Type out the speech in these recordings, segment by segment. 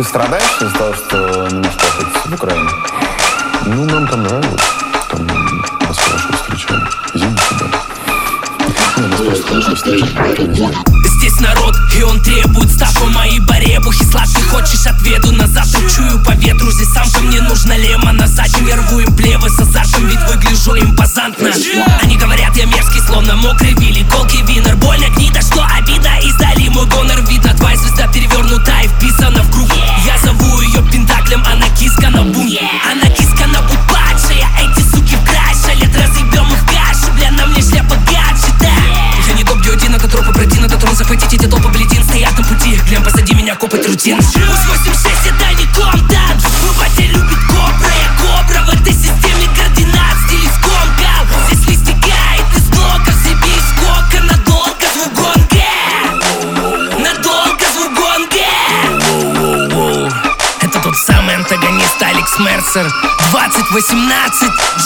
Ты страдаешь из-за того, что не можешь поехать в Украину? Ну, нам там нравилось. Там нас хорошо встречали. Извините, да. Не, нас просто хорошо встречали. Здесь народ, и он требует ставку моей баребухи. Сладкий хочешь ответу, назад чую по ветру. Здесь самка мне нужна лема на заднем. Я рву им плевы с азартом, ведь выгляжу импозантно. Они говорят, я мерзкий, словно мокрый вилли. Колки винер, больно гнида, что обида. Издали мой гонор, видно, твоя звезда перевернута и вписана в круг. Я зову ее пентаклем, она киска на бум. Она киска на будь падшая, эти суки в край шалят. Разъебем их кашу, бля, на мне шляпа гаджета. Я не топ-1, это тропа пройти, надо трон захватить эти толпы, бледин, стоят на пути. Глянь, позади меня копоть рутин. Пусть 86, это не комтан. Мой батя любит кобра, я кобра. В этой системе координат стиль скомкал. Здесь не стекает из блоков, себе из скока. Надолго звук гонга, надолго звук гонга. Это тот самый антагонист Алекс Мерсер. 2018.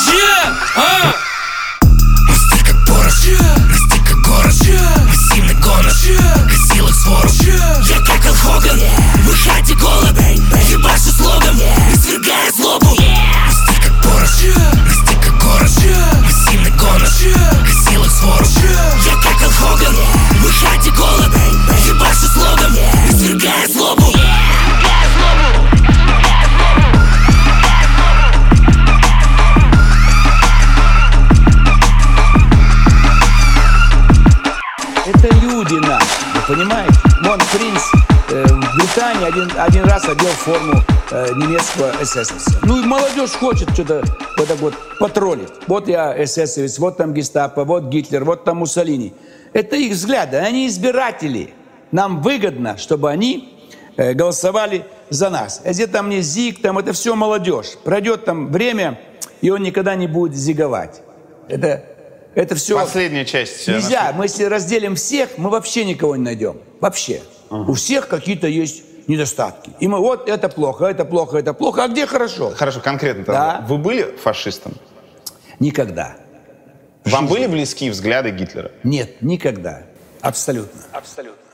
Расти как порох, расти как город. Массивный гонор, гасил их свору. Я как Халк Хоган, выходи голод. Ебашу слогом, извергая злобу. Расти как порох, расти как город. Массивный гонор, гасил их свору. Я как Халк Хоган, выходи голод. Ебашу слогом, извергая злобу. Это люди наши, вы понимаете? Вон принц в Британии один раз одел форму немецкого эсэсовца. Ну и молодежь хочет что-то вот так вот потроллить. Вот я эсэсовец, вот там гестапо, вот Гитлер, вот там Муссолини. Это их взгляды, они избиратели. Нам выгодно, чтобы они голосовали за нас. А где там не зиг, там это все молодежь. Пройдет там время, и он никогда не будет зиговать. Это все... Последняя часть. Нельзя. Мы если разделим всех, мы вообще никого не найдем. Вообще. У всех какие-то есть недостатки. И мы вот это плохо, это плохо, это плохо. А где хорошо? Хорошо, конкретно. Да. Вы были фашистом? Никогда. Вам были близки взгляды Гитлера? Нет, никогда. Абсолютно. Абсолютно.